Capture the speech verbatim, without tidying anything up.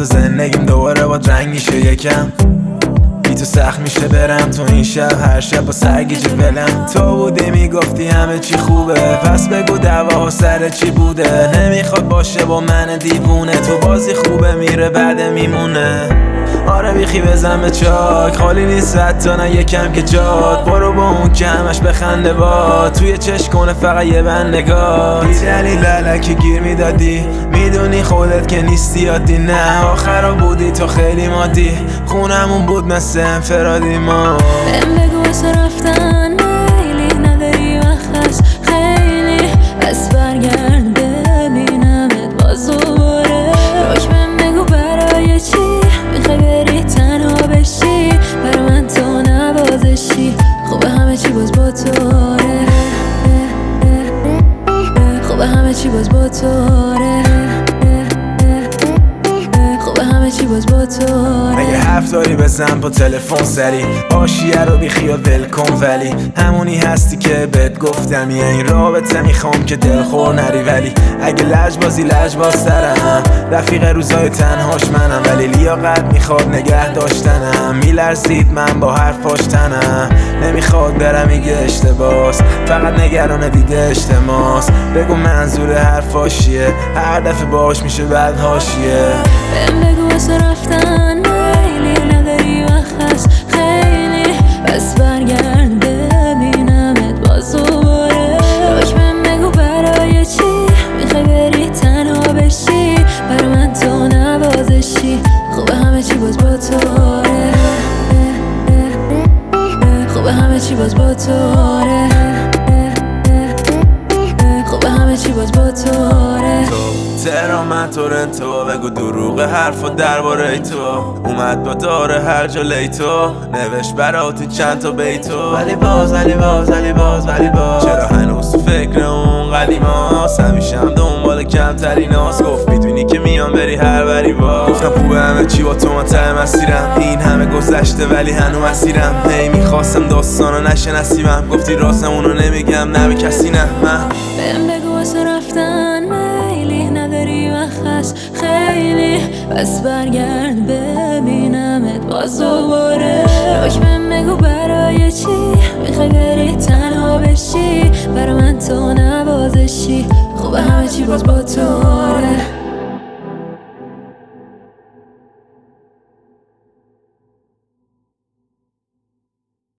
تو زندگیم دوباره با رنگ میشه یکم. بی تو سخت میشه برم تو این شب، هر شب با سرگیجه ولم. تو بودی میگفتی همه چی خوبه، پس بگو دعوا سر چی بوده. نمیخواد باشه با من دیوونه، تو بازی خوبه میره بعد میمونه. آره بیخی بزن به چاک، خالی نیست حتی نه یکم که جاد. برو با اون که همش بخنده با، توی چش کنه فقط یه بند نگاه. بی دلیل علکی گیر میدادی، میدونی خودت که نیستی عادی. نه آخرا بودی تو خیلی مادی، خونمون بود مثل انفرادی ما. بهم بگو واسه رفتن میلی نداری وقت هست خیلی، پس برگرد ببینمت باز دوباره. روش بهم بگو برای چی میخوای بری تنها بشی، برا من تو نوازشی. خوبه همه چی باز با توره، خوبه همه چی باز با توره، خوبه همه چی باز با توره. مگه حرف داری بزن با تلفن سری، آشیه رو بی خیال ول کن. ولی همونی هستی که بهت گفتم، یه این رابطه میخوام که دلخور نری. ولی اگه لجبازی لجبازترم، رفیق روزای تنهاش منم. ولی لیاقت میخواد نگه داشتنم، میلرزید من با حرفاش تنم. نمیخواد برم میگه اشتباس، فقط نگران دیده اجتماس. بگو منظور حرفاش چیه، هر دفعه باش میشه بعد حاشیه. بهم بگو واسه رفتن میلی نداری وقت هست خیلی، پس برگرد ببینمت باز دوباره. روش بهم بگو برای چی میخوای بری تنها بشی، برا من تو نوازشی. خوبه همه چی باز با توره، خوبه همه چی باز با توره، خوبه همه چی باز با توره. تهران من تورنتو، بگو دروغ حرفا درباره تو. اومد با داره هر جا لیتو، نوشت براتی چند تا بیتو. ولی باز ولی باز ولی باز ولی باز چرا هنوز تو فکر اون قدیماست؟ همیشه هم دنبال کمتریناست. گفت میدونی که میان بری هر بری با. گفتم خوبه همه چی با تو من ته مسیرم، این همه گذشته ولی هنو مسیرم. هی میخواستم داستانو نشه نصیبم، گفتی راستمونو نمیگم نه به کسی نه. من بهم بگو واسه رفتن میلی نداری وقت هست خیلی، پس برگرد ببینمت باز دوباره. روش بهم بگو برای چی میخوای بری تنها بشی، برا من تو نوازشی. خوبه همه چی باز با تو.